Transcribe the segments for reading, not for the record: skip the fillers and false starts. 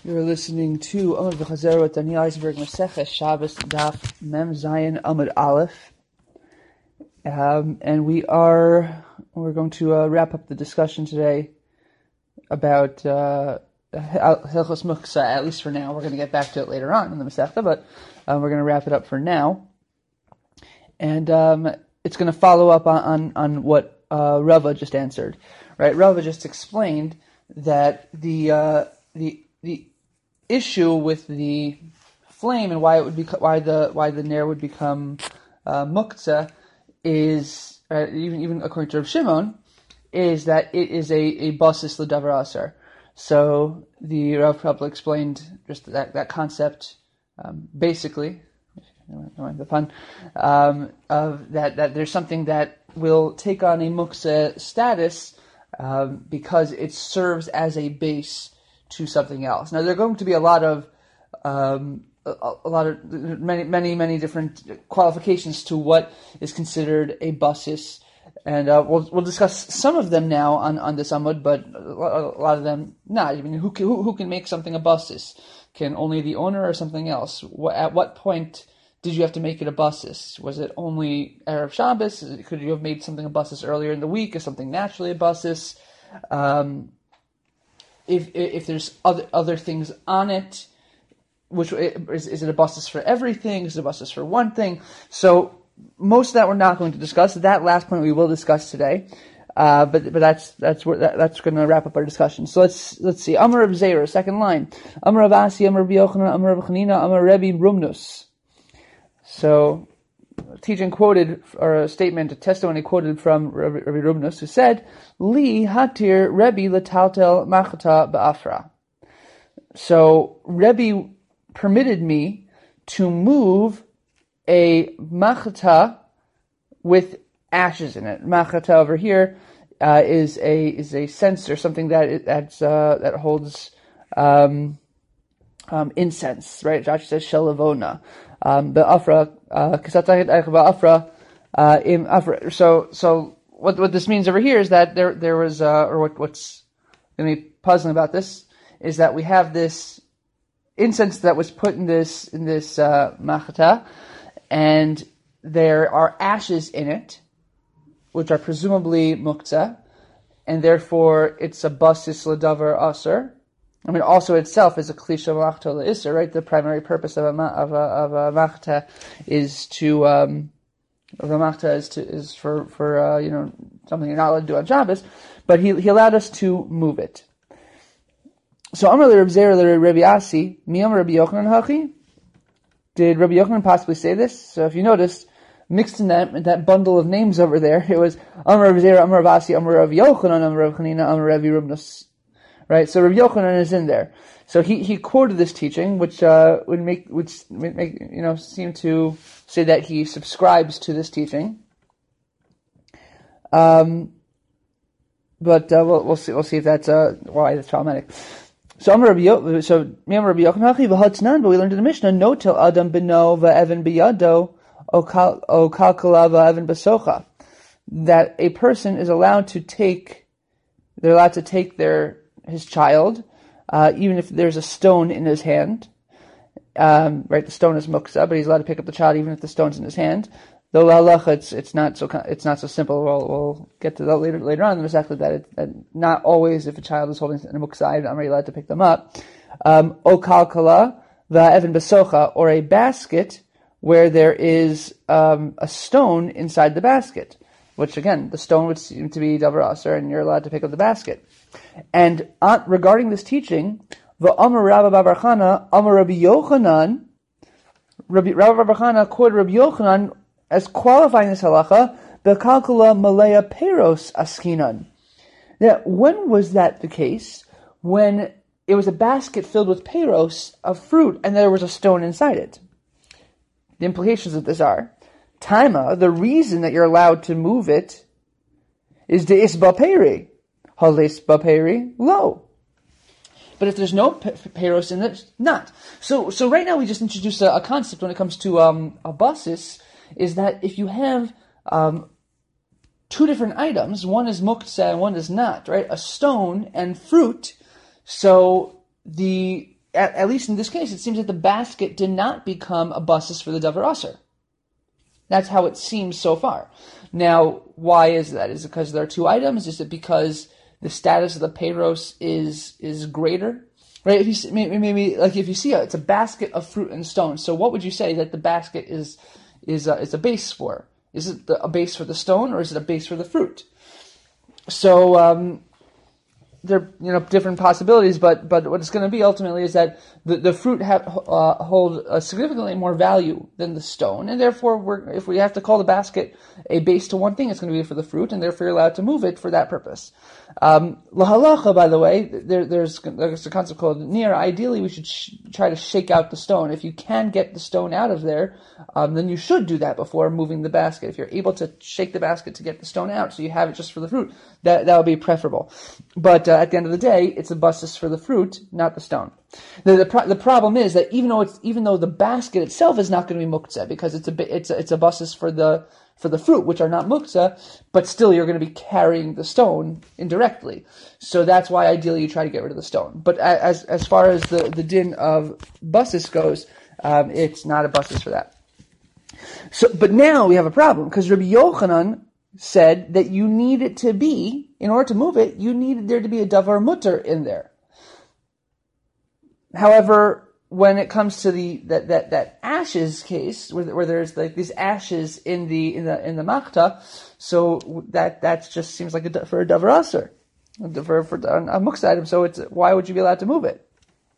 You're listening to Amud V'Chazer with Daniel Eisenberg Maseches Shabbos Daf Mem Zayin Amud Aleph, and we're going to wrap up the discussion today about Hilchos Muksa. At least for now, we're going to get back to it later on in the Masechta, but we're going to wrap it up for now, and it's going to follow up on what Rava just answered. Right, Rava just explained that the issue with the flame and why the ner would become muktzah is even according to Rav Shimon is that it is a basis l'davar aser. So the Rav probably explained just that concept basically. Don't mind the pun. Of that there's something that will take on a muktzah status because it serves as a base to something else. Now there are going to be many different qualifications to what is considered a basis, and we'll discuss some of them now on this amud, but a lot of them not. I mean, who can make something a basis? Can only the owner or something else? At what point did you have to make it a basis? Was it only Erev Shabbos? Could you have made something a basis earlier in the week? Is something naturally a basis? If there's other things on it, which is it a basis for everything? Is it a basis for one thing? So most of that we're not going to discuss. That last point we will discuss today, but that's going to wrap up our discussion. So let's see. Amar Reb Zera, second line. Amar Rav Asi, Amar Reb Yochanan, Amar Reb Chanina, Amar Rebbe Rumnus. So teaching quoted, or a statement, a testimony quoted from Rabbi Rumnus, who said, Li hatir Rebbe letaltel machata ba'afra. So Rebbe permitted me to move a machata with ashes in it. Machata over here is a censer, something that holds incense, right? Rashi says shelavona. Ba'afra, so what this means over here is that there was what's going to be puzzling about this is that we have this incense that was put in this machata, and there are ashes in it, which are presumably muktzah, and therefore it's a basis l'davar aser. I mean, also itself is a klisha machta l'isser, right? The primary purpose of a machta is for something you're not allowed to do on Shabbos, but he allowed us to move it. So Amar Reb Zera Rebbe Asi, mi Amar Rabbi Yochanan hachi? Did Rabbi Yochanan possibly say this? So if you noticed, mixed in that bundle of names over there, it was Amar Reb Zera, Amar Rav Asi, Amar Rav Yochanan, Amar Rav Chanina, Amar Rebbe Rumnus. Right, so Rabbi Yochanan is in there. So he quoted this teaching, which would make seem to say that he subscribes to this teaching. But we'll see if that's why that's problematic. So Rabbi Yochanan, but we learned in the Mishnah, no till Adam beno va'evan biyado o kalkala va'evan basocha, that a person is allowed to take his child, even if there's a stone in his hand. Right, the stone is muksa, but he's allowed to pick up the child even if the stone's in his hand. Though halacha, it's not so simple. We'll get to that later on in the Masechta that not always if a child is holding a muksa, I'm not really allowed to pick them up. O kalkala va'evan basocha, or a basket where there is a stone inside the basket, which again the stone would seem to be davar aser, and you're allowed to pick up the basket. And regarding this teaching, v'amar Rabbi Bar Chana, amar Rabbi Yochanan, Rabbi Bar Chana quoted Rabbi Yochanan as qualifying this halacha, bekalkula malaya peros askinan. Now, when was that the case? When it was a basket filled with peros, of fruit, and there was a stone inside it. The implications of this are, Taima, the reason that you're allowed to move it is de isba peri. Halis baperi lo. But if there's no peros in it, not. So right now we just introduced a concept when it comes to a basis, is that if you have two different items, one is muktzah and one is not, right? A stone and fruit. So the at least in this case, it seems that the basket did not become a basis for the davar aser. That's how it seems so far. Now, why is that? Is it because there are two items? Is it because the status of the peiros is greater? Right? If you maybe like if you see it's a basket of fruit and stones. So what would you say that the basket is a base for? Is it a base for the stone or is it a base for the fruit? So there are different possibilities, but what it's going to be ultimately is that the fruit hold a significantly more value than the stone, and therefore if we have to call the basket a base to one thing, it's going to be for the fruit, and therefore you're allowed to move it for that purpose. Lahalacha, by the way, there's a concept called nir. Ideally, we should try to shake out the stone. If you can get the stone out of there, then you should do that before moving the basket. If you're able to shake the basket to get the stone out, so you have it just for the fruit, that would be preferable. But at the end of the day, it's a basis for the fruit, not the stone. The problem is that even though the basket itself is not going to be muktzah because it's a basis for the fruit, which are not muktzah, but still you're going to be carrying the stone indirectly. So that's why ideally you try to get rid of the stone. But as far as the din of basis goes, it's not a basis for that. So, but now we have a problem because Rabbi Yochanan said that you need it to be, in order to move it, you needed there to be a davar mutter in there. However, when it comes to that ashes case, where there's like these ashes in the machta, so that just seems like for a davar aser, for a muktzah item. So why would you be allowed to move it?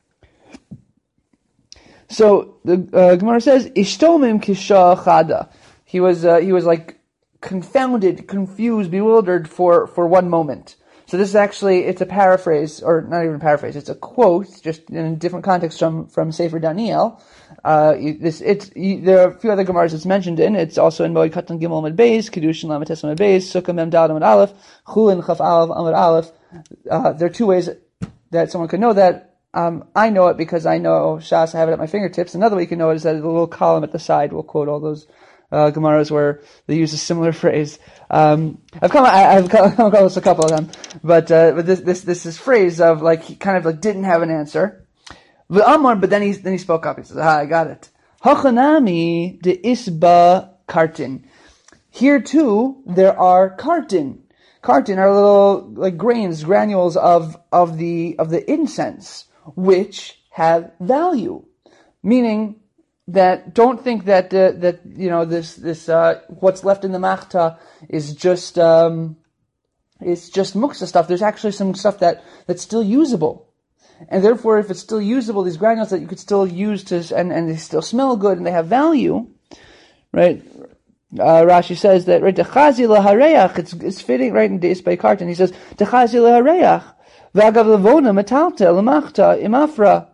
So the Gemara says, "Ishtomim kisha chada." He was like confounded, confused, bewildered for one moment. So this is actually, it's a paraphrase, or not even a paraphrase, it's a quote, just in a different context from Sefer Daniel. There are a few other Gemaras it's mentioned in. It's also in Moed Katan Gimel Amud Beis, Kiddushin Lamites Amud Beis, Sukkah Mem Dal Amud Aleph, Chulin Chaf Aleph Amud Aleph. There are two ways that someone could know that. I know it because I know Shas, I have it at my fingertips. Another way you can know it is that the little column at the side will quote all those Gemaras where they use a similar phrase. I've come across a couple of them, but this phrase of like he kind of like didn't have an answer. But then he spoke up. He says, I got it. Hachanami de isba kartin. Here too there are kartin. Kartin are little like granules of the incense, which have value, meaning that don't think that this what's left in the machta is just muktzah stuff. There's actually some stuff that's still usable, and therefore, if it's still usable, these granules that you could still use and they still smell good and they have value, right? Rashi says that right dechazi lahareach. It's fitting right in Deis by Kartan. He says dechazi lahareach v'agav levona metaltel lemachta imafra.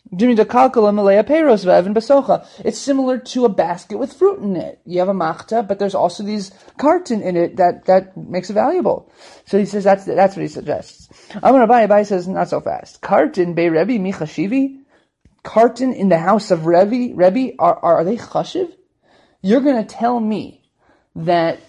It's similar to a basket with fruit in it. You have a machta, but there's also these kartin in it that makes it valuable. So he says that's what he suggests. Amar Abai says not so fast. Kartin be Rebbe michashivi. Kartin in the house of Rebbe are they chashiv? You're going to tell me that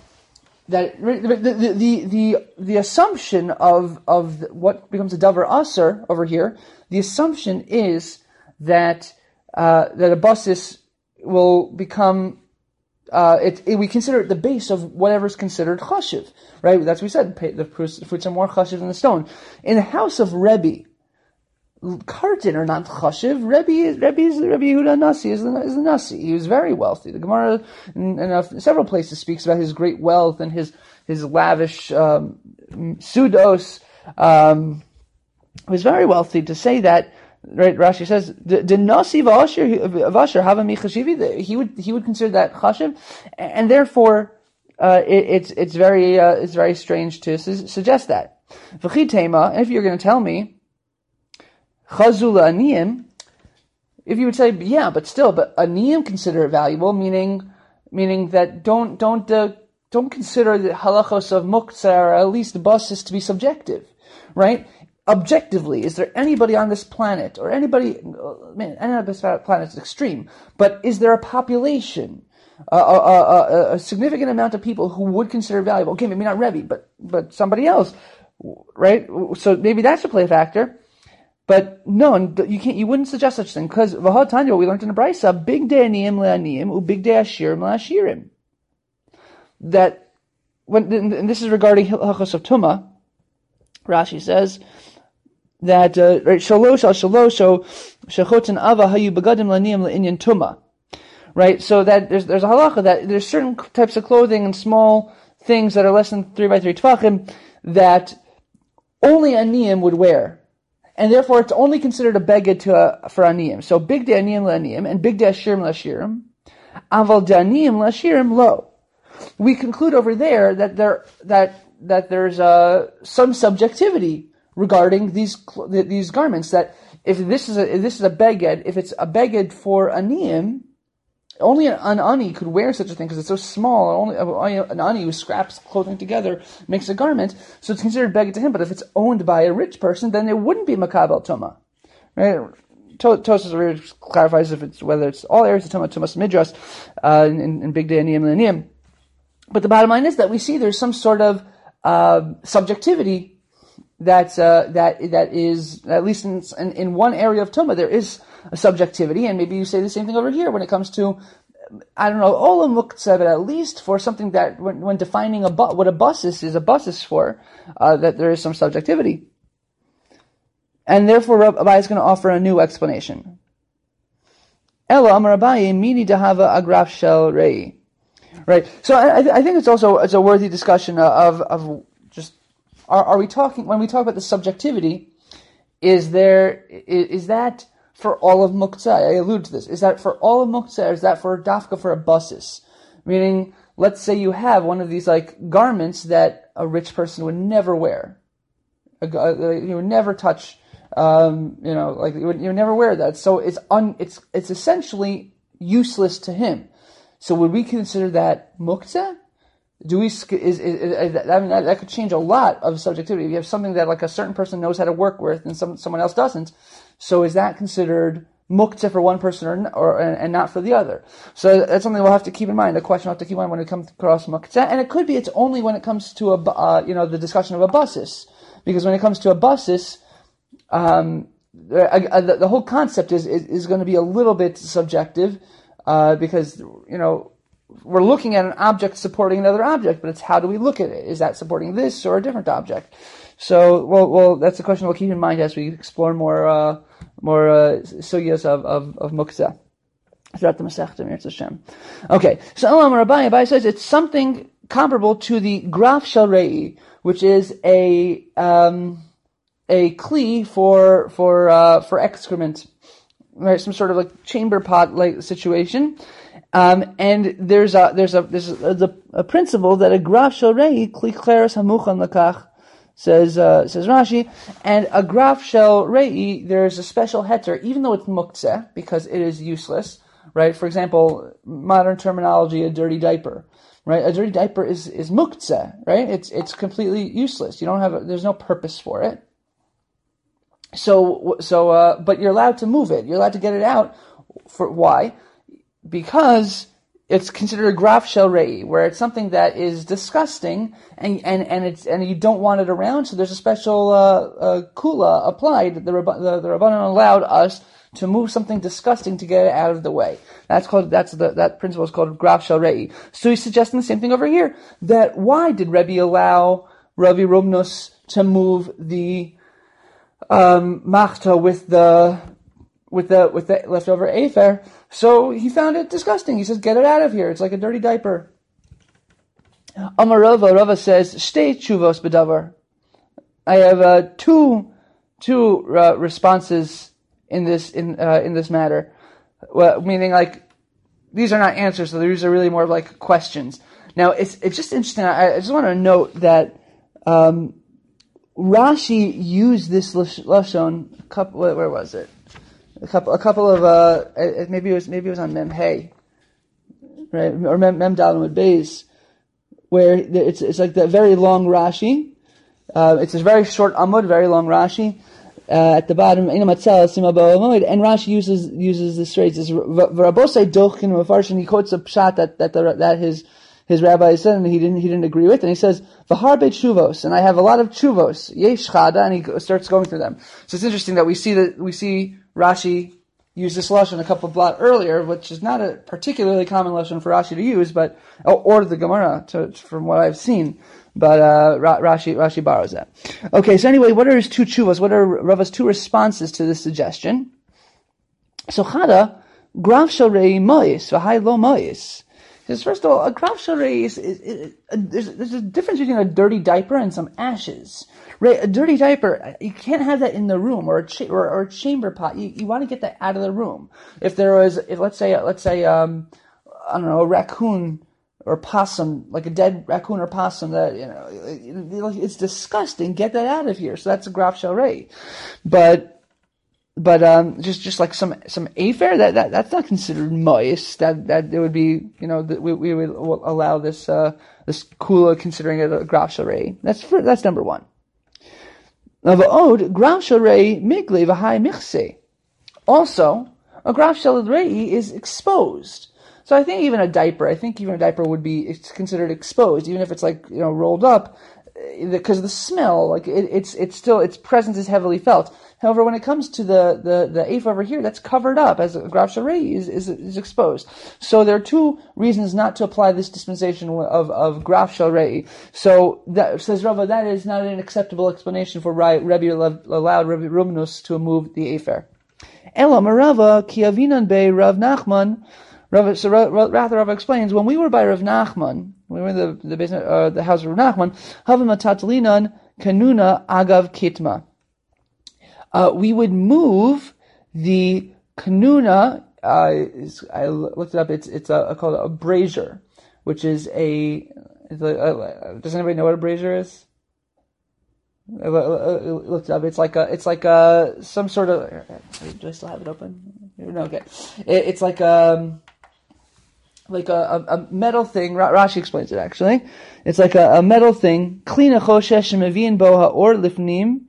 the assumption of what becomes a davar aser over here, the assumption is that a basis will become we consider it the base of whatever is considered chashiv, right? That's what we said. The fruits are more chashiv than the stone. In the house of Rebbe, kartin are not chashiv. Rebbe Yehuda Nasi is the Nasi. He was very wealthy. The Gemara in several places speaks about his great wealth and his lavish sudos. He was very wealthy. To say that, right? Rashi says the Nasi v'asher hava michashivi. He would consider that chashiv, and therefore it's very strange to suggest that. V'chitema, if you're going to tell me chazula aniyim, if you would say, yeah, but aniyim consider it valuable, meaning that don't consider the halachos of muktzah or at least the basis to be subjective, right? Objectively, is there anybody on this planet, or anybody, any on this planet is extreme, but is there a population, a significant amount of people who would consider it valuable? Okay, maybe not Rebbe, but somebody else, right? So maybe that's a play factor. But no, you can't. You wouldn't suggest such a thing because v'ha tanya, what we learned in the Brisa, big day aniyim le'aniyim u big day ashirim le'ashirim. That and this is regarding halachos of tuma. Rashi says that shalosh al shalosh shechotin ava hayu begadim le'aniyim le'inyan tuma. Right, so that there's a halacha that there's certain types of clothing and small things that are less than 3 by 3 tefachim that only aniyim would wear. And therefore, it's only considered a beged for aniyim. So, big de aniyim le'aniyim, and big de ashirim le'ashirim. Aval de aniyim le'ashirim lo. We conclude over there that there's some subjectivity regarding these garments. That if this is a beged, if it's a beged for aniyim, only an ani could wear such a thing because it's so small. Only an ani who scraps clothing together makes a garment, so it's considered beged to him. But if it's owned by a rich person, then it wouldn't be makabel tuma. Right? Tosfos clarifies whether it's all areas of tuma, tumas midras, in big day aniyim le'aniyim. But the bottom line is that we see there's some sort of subjectivity that is, at least in one area of tuma, there is a subjectivity, and maybe you say the same thing over here when it comes to, I don't know, ola muktzeh, but at least for something that when defining what a basis is a basis for, that there is some subjectivity. And therefore Abaye is going to offer a new explanation. Ela amar Abaye mini dahava agraf shel rei. Right. So I think it's a worthy discussion of just are we talking, when we talk about the subjectivity, is that for all of muktzah? I allude to this. Is that for all of muktzah, or is that for dafka for a basis? Meaning, let's say you have one of these like garments that a rich person would never wear. He would never touch. You would never wear that. So it's essentially useless to him. So would we consider that muktzah? That could change a lot of subjectivity. If you have something that like a certain person knows how to work with and someone else doesn't, so is that considered muktzah for one person and not for the other? So that's something we'll have to keep in mind. The question we'll have to keep in mind when it comes across muktzah, and it could be it's only when it comes to the discussion of a basis, because when it comes to a basis, the whole concept is going to be a little bit subjective. Because, we're looking at an object supporting another object, but it's how do we look at it? Is that supporting this or a different object? So, well, that's a question we'll keep in mind as we explore more sugyas of muktzah throughout the Masechta Mirz Hashem. Okay, so Elam Abaye says it's something comparable to the graf shel rei, which is a kli for excrement. Right, some sort of like chamber pot like situation, and there's a principle that a graf shel rei kli kleres hamuchan lakach, says Rashi, and a graf shel rei there's a special heter even though it's muktzeh because it is useless. Right, for example, modern terminology, a dirty diaper. Right, a dirty diaper is muktzeh. Right, it's completely useless. There's no purpose for it. So, but you're allowed to move it. You're allowed to get it out. Why? Because it's considered a graf shel rei, where it's something that is disgusting, and you don't want it around. So there's a special kula applied that the Rabbanan allowed us to move something disgusting to get it out of the way. That principle is called graf shel rei. So he's suggesting the same thing over here. That why did Rebbe allow Ravi Rumnus to move the machta with the leftover afer? So he found it disgusting. He says, "Get it out of here. It's like a dirty diaper." Amar Rava says, "Shtei tshuvos b'davar." I have two responses in this matter. Well, meaning like these are not answers, so these are really more like questions. Now it's just interesting. I just want to note that Rashi used this lashon. Where was it? A couple of maybe it was on Mem Hey, right, or Mem Dalamud Beis, where it's like that very long Rashi. It's a very short Amud, very long Rashi. At the bottom, and Rashi uses this phrase. He quotes a pshat that his his rabbi said, and he didn't agree with, and he says, "V'harbe chuvos," and I have a lot of chuvos. Yesh chada, and he starts going through them. So it's interesting that we see Rashi use this lashon a couple of blot earlier, which is not a particularly common lashon for Rashi to use, but or the Gemara, from what I've seen. But Rashi borrows that. Okay, so anyway, what are his two chuvas? What are Rava's two responses to this suggestion? So chada. Grav sharei mois, v'hai lo mois. Because first of all, a grav sharei there's a difference between a dirty diaper and some ashes. Right? A dirty diaper, you can't have that in the room, or a chamber pot. You want to get that out of the room. If let's say, I don't know, a raccoon or possum, like a dead raccoon or possum, that, it's disgusting. Get that out of here. So that's a grav sharei. But just like some afer, that's not considered moist. That it would be, we would allow this kula, considering it a grav sharei. That's number one. Now va'od grav sharei migle v'hai michse. Also, a grav sharei is exposed. So I think even a diaper would be, it's considered exposed, even if it's rolled up, because of the smell. Like its presence is heavily felt. However, when it comes to the eif over here, that's covered up, as a grav sharei is exposed. So there are two reasons not to apply this dispensation of grav sharei. So that says Rava, that is not an acceptable explanation for Rebbe allowed Rebbe Rumnus to move the efer. Ela marava ki avinan be Rav Nachman. Rava explains, when we were by Rav Nachman, we were in the house of Rav Nachman, havim atatlinan kanuna agav kitma. We would move the kanuna. I looked it up. It's called a brazier, which is does anybody know what a brazier is? I looked it up. It's like some sort of. Do I still have it open? No, okay. It's like a metal thing. Rashi explains it actually. It's like a metal thing. Klina choshesh mevin bo haor lifnim.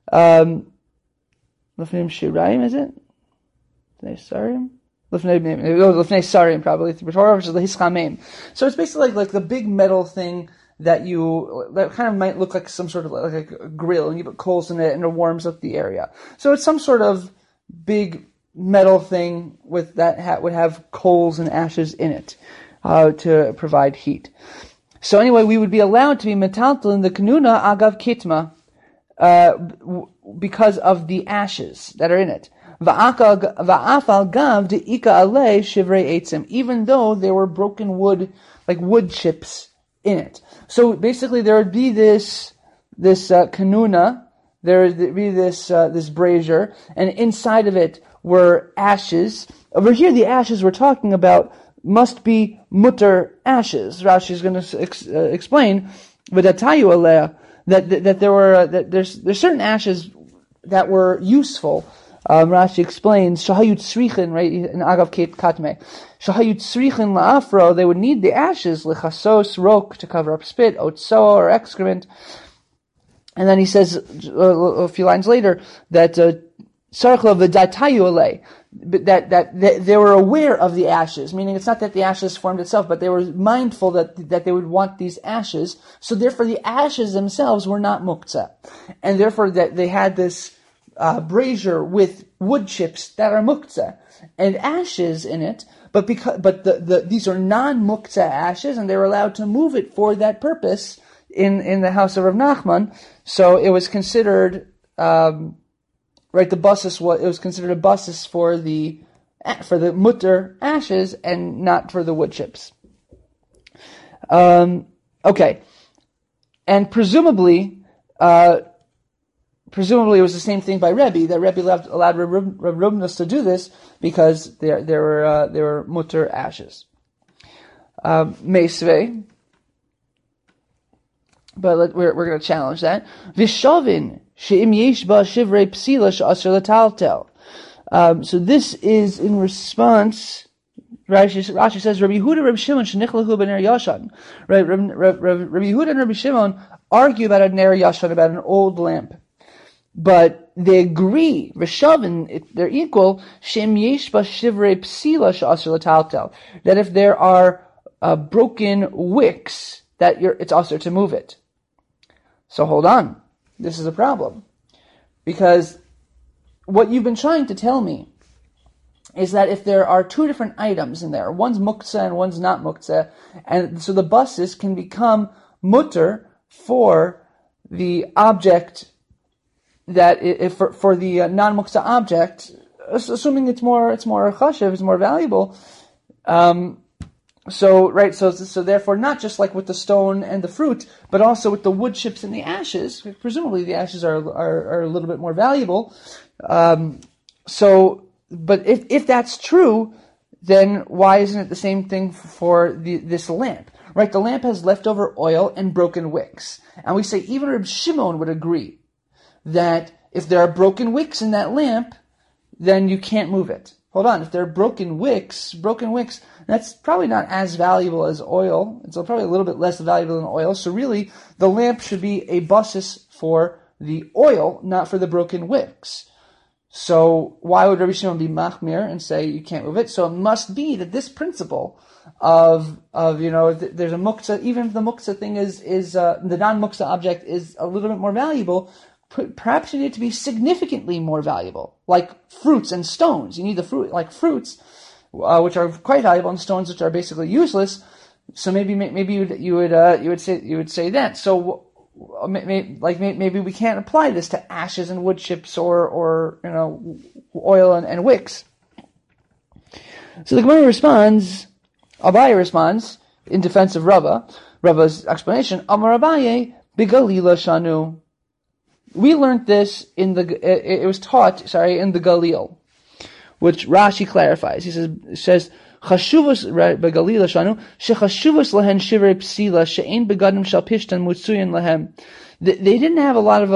Lifnei Shiraim, is it? Lifnei Sarim? Lifnei Sarim, probably. Which is the Hischamim. So it's basically like the big metal thing that kind of might look like some sort of like a grill, and you put coals in it and it warms up the area. So it's some sort of big metal thing with that would have coals and ashes in it to provide heat. So anyway, we would be allowed to be metaltal in the kanuna agav kitma, because of the ashes that are in it. Even though there were broken wood, like wood chips in it. So basically there would be this kanuna, there would be this brazier, and inside of it were ashes. Over here the ashes we're talking about must be mutter ashes. Rashi is going to explain, v'datayu aleh, that there were there's certain ashes that were useful. Rashi explains shahayut tzrichin, right, in agav katme. Shahayut tzrichin la'afro, they would need the ashes lechasos rok, to cover up spit, otso, or excrement. And then he says a few lines later that sarchla v'datayu alei, that they were aware of the ashes, meaning it's not that the ashes formed itself, but they were mindful that they would want these ashes, so therefore the ashes themselves were not muktzah, and therefore that they had this brazier with wood chips that are muktzah and ashes in it, but these are non-muktzah ashes, and they were allowed to move it for that purpose in the house of Rav Nachman. So it was considered. Right, it was considered a basis for the mutter ashes and not for the wood chips. Okay, and presumably it was the same thing by Rebbe, that Rebbe allowed Rav Rumnus to do this because there were mutter ashes. Meisvei, but we're going to challenge that. Vishavin. So this is in response. Rashi says, Rabbi Yehuda, Rabbi Shimon, shenichlchu b'ner yashan. Right, Rabbi Yehuda and Rabbi Shimon argue about a ner yashan, about an old lamp, but they agree. Reshavin, they're equal. Shem yesh ba shivrei psila she'asher l'taltel. That if there are broken wicks, it's also to move it. So hold on. This is a problem. Because what you've been trying to tell me is that if there are two different items in there, one's muktzah and one's not muktzah, and so the basis can become mutter for the object for the non-muktzah object, assuming it's more chashiv, it's more valuable. So therefore, not just like with the stone and the fruit, but also with the wood chips and the ashes. Presumably, the ashes are a little bit more valuable. But if that's true, then why isn't it the same thing for this lamp? Right, the lamp has leftover oil and broken wicks, and we say even Reb Shimon would agree that if there are broken wicks in that lamp, then you can't move it. Hold on, if there are broken wicks, that's probably not as valuable as oil. It's probably a little bit less valuable than oil. So really, the lamp should be a basis for the oil, not for the broken wicks. So why would Rabbi Shimon be machmir and say you can't move it? So it must be that this principle of there's a muktzah, even if the muktzah thing is the non-muktzah object is a little bit more valuable, perhaps you need it to be significantly more valuable, like fruits and stones. You need the fruit, like fruits, which are quite valuable, and stones which are basically useless. So maybe you would say that. So maybe we can't apply this to ashes and wood chips or oil and wicks. So the Gemara responds. Abaye responds in defense of Rava's explanation. Amar Abaye begalila shanu. We learned this it was taught in the Galil, which Rashi clarifies. He says chashuvos begalila shanu shechashuvos lehen shivrei psila she'ein begadim shal pishtan mutzuyin lehem. They didn't have a lot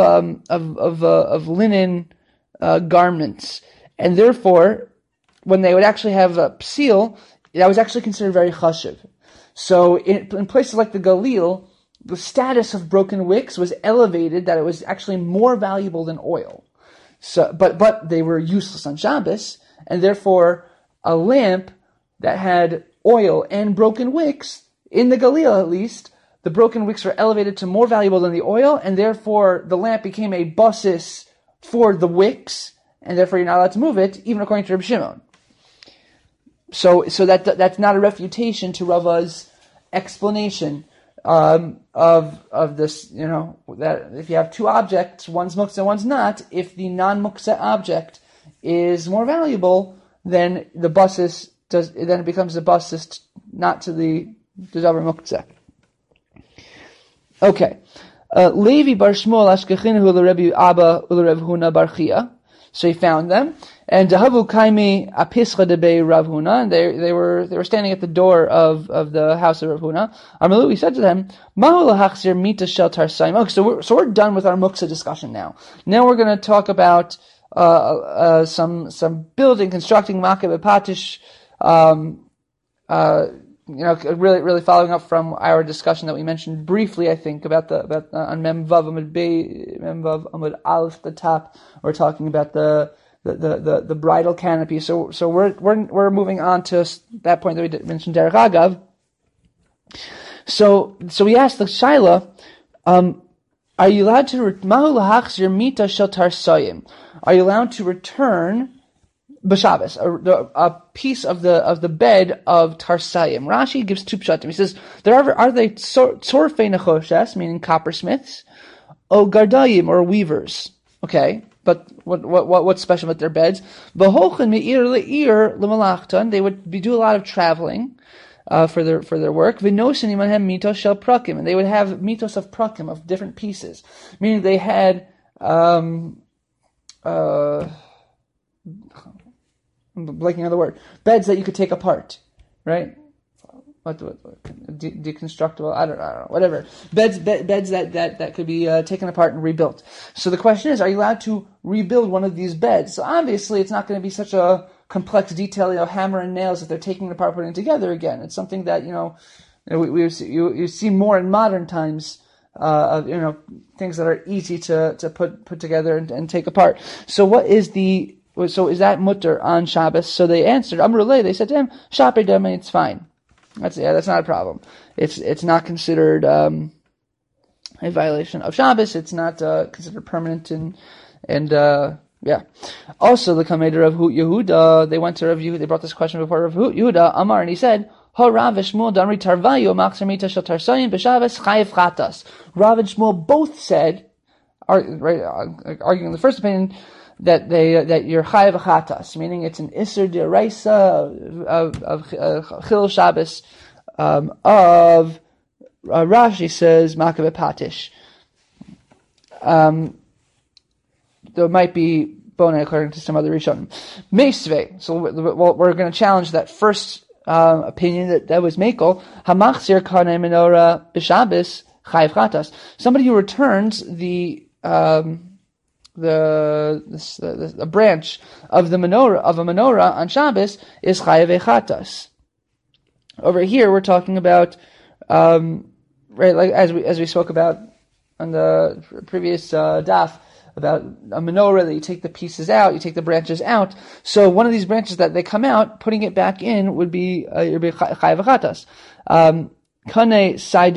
of linen garments, and therefore, when they would actually have a psil, that was actually considered very chashiv. So in places like the Galil, the status of broken wicks was elevated, that it was actually more valuable than oil. So, but they were useless on Shabbos, and therefore a lamp that had oil and broken wicks, in the Galil at least, the broken wicks were elevated to more valuable than the oil, and therefore the lamp became a basis for the wicks, and therefore you're not allowed to move it, even according to Reb Shimon. So that's not a refutation to Rava's explanation of this, that if you have two objects, one's muktzah and one's not, if the non-muktzah object is more valuable, then it becomes a basis not to the davar muktzah. Okay. Levi bar Shmuel ashkechinu l'Rebbe Abba l'Rebbe Huna bar Chia. So he found them, and Dahavu Kaimi Apischa Debe Rav Huna, and they were standing at the door of the house of Rav Huna. Amalu, he said to them, Mahu lahachzir mita shel tarsayim. Okay, so we're done with our muktzah discussion now. Now we're going to talk about some building, constructing makeh bepatish. Really following up from our discussion that we mentioned briefly, I think, about on Mem Vav Amud Aleph, the top. We're talking about the bridal canopy. So we're moving on to that point that we mentioned, Derech Agav. So we asked the Shaila, are you allowed to Mahu lahachzir mita shel tarsayim? Are you allowed to return b'Shabbos a piece of the bed of tarsayim? Rashi gives two pshatim. He says are they tzorfei nechoshes, meaning coppersmiths, o gardayim, or weavers? Okay, but what's special about their beds? V'holchen me'ir le'ir l'malachtan. They would do a lot of traveling for their work. V'nosin imahem mitos shel prakim, and they would have mitos of prakim, of different pieces, meaning they had I'm blanking on the word. Beds that you could take apart, right? What deconstructible? I don't know. Whatever. Beds that could be taken apart and rebuilt. So the question is, are you allowed to rebuild one of these beds? So obviously, it's not going to be such a complex detail, hammer and nails, if they're taking it apart, putting it together again. It's something that you see more in modern times. Things that are easy to put together and take apart. So is that mutter on Shabbos? So they answered, Amrullah, they said to him, Shapir Dema, it's fine. That's not a problem. It's not considered a violation of Shabbos. It's not considered permanent and yeah. Also, the Kamei of Yehuda, they went to Rav Yehuda. They brought this question before Rav Yehuda Amar, and he said, Rav and Shmuel both said, arguing the first opinion, that you're chayav chatas, meaning it's an iser d'oraisa of chil Shabbos of Rashi says makav patish. There might be bona according to some other Rishonim. Meisvei. So we're going to challenge that first opinion that was Mekel. Hamachzir kanei menorah b'Shabbos chayav chatas. Somebody who returns the branch of the menorah on Shabbos is chayav chatas. Over here, we're talking about right, like as we spoke about on the previous daf, about a menorah that you take the pieces out, you take the branches out. So one of these branches that they come out, putting it back in would be chayav chatas. Kanei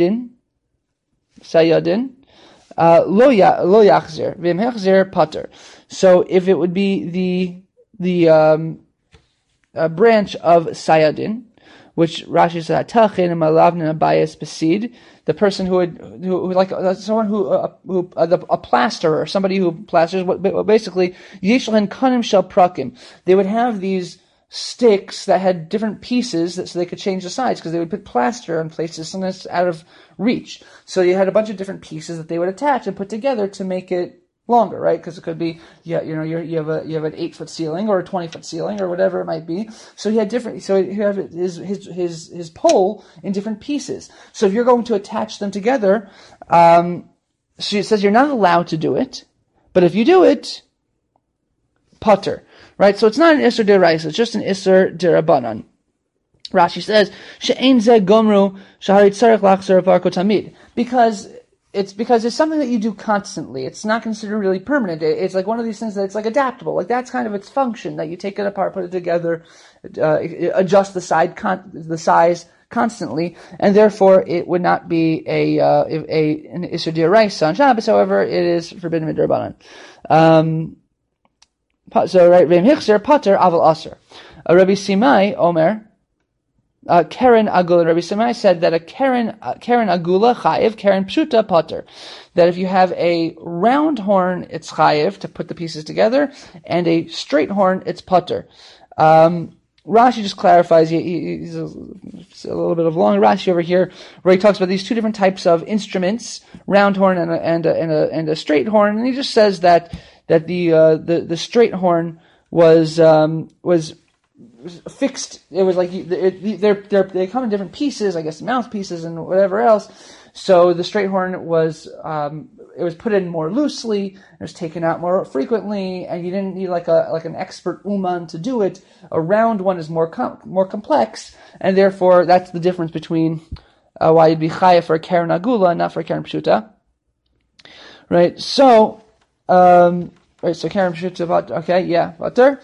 sayadin. Lo yachzir v'im hechzir pater. So if it would be the branch of sayadin, which Rashi says tachin and malavnin abayis besid, the person who like someone who a plasterer, somebody who plasters. Basically, yishlan kanim shel prakim. They would have these sticks that had different pieces so they could change the size, because they would put plaster in places sometimes out of reach. So you had a bunch of different pieces that they would attach and put together to make it longer, right? Because it could be, you have an 8-foot ceiling or a 20-foot ceiling or whatever it might be. So he had different. So he had his pole in different pieces. So if you're going to attach them together, so it says you're not allowed to do it, but if you do it, pater. Right, so it's not an Isser D'Oraisa, it's just an Isser D'Rabanan. Rashi says, She'ein zeh gomru shahari tzarech lachzor v'arko tamid. Because it's something that you do constantly. It's not considered really permanent. It's like one of these things that it's like adaptable. Like that's kind of its function, that you take it apart, put it together, adjust the size constantly, and therefore it would not be an Isser D'Oraisa on Shabbos. However, it is forbidden midrabanan. So right, Reim Hichzer Pater Aval Aser. Rabbi Simai Omer Keren Agula. Rabbi Simai said that a Keren Agula Chayiv, Keren Pshuta Pater. That if you have a round horn, it's Chayiv to put the pieces together, and a straight horn, it's Pater. Rashi just clarifies. He's a little bit of long Rashi over here, where he talks about these two different types of instruments: round horn and a straight horn, and he just says that the straight horn was fixed. It was like they come in different pieces, I guess mouthpieces and whatever else. So the straight horn was it was put in more loosely, it was taken out more frequently, and you didn't need like an expert uman to do it. A round one is more complex, and therefore that's the difference between why you'd be chayav for a keren agula and not for a keren pshuta. Right. So. Right, so Karen Pshuta, okay, yeah, Vater.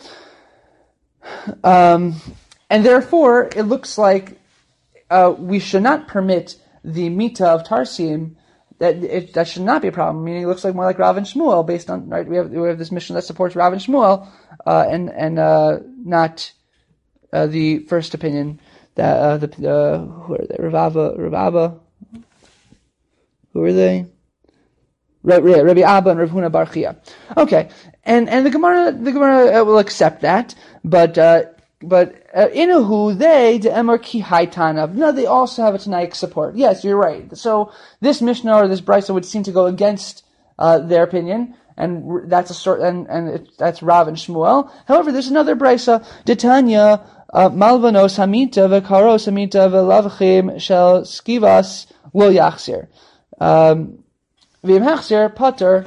And therefore, it looks like we should not permit the Mita of Tarsim. That should not be a problem. Meaning, it looks like more like Rav and Shmuel, based on, right, we have this mission that supports Rav and Shmuel, and not the first opinion that who are they? Ravava. Who are they? Rabbi Abba and Rav Huna Bar Chia. Okay, and the Gemara will accept that, but inahu they de emor ki haitanav. No, they also have a Tanaic support. Yes, you're right. So this Mishnah or this Brisa would seem to go against their opinion, and that's that's Rav and Shmuel. However, there's another Brisa, Detanya Malvanos Hamita v'Karos Hamita v'Lavchim Shel Skivas Lo Yachzir. V'im hachzir pater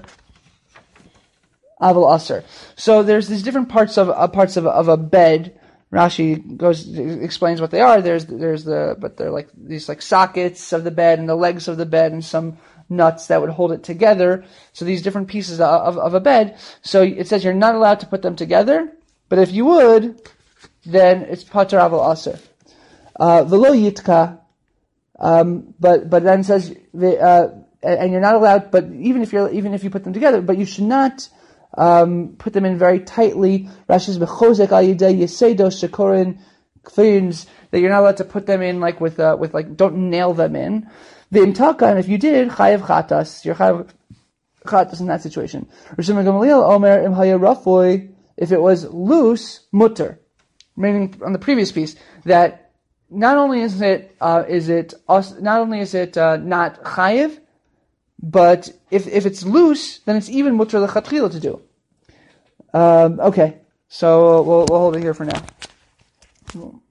aval aser. So there's these different parts of a bed. Rashi explains what they are. But they're like these like sockets of the bed and the legs of the bed and some nuts that would hold it together. So these different pieces of a bed. So it says you're not allowed to put them together, but if you would, then it's pater aval aser. V'lo yitka, but then it says, and you're not allowed, but even if you put them together, but you should not put them in very tightly. Rashi's bechozek al yidei yesedo shekorin kfirins, that you're not allowed to put them in like with don't nail them in. The imtaka, and if you did, chayav chatas, you're chayav chatas in that situation. Rishon Gamaliel omer im haya rafoy, if it was loose, mutter. Meaning on the previous piece that not only is it not chayiv, but if it's loose, then it's even mutter lechatchila to do. Okay, so we'll hold it here for now.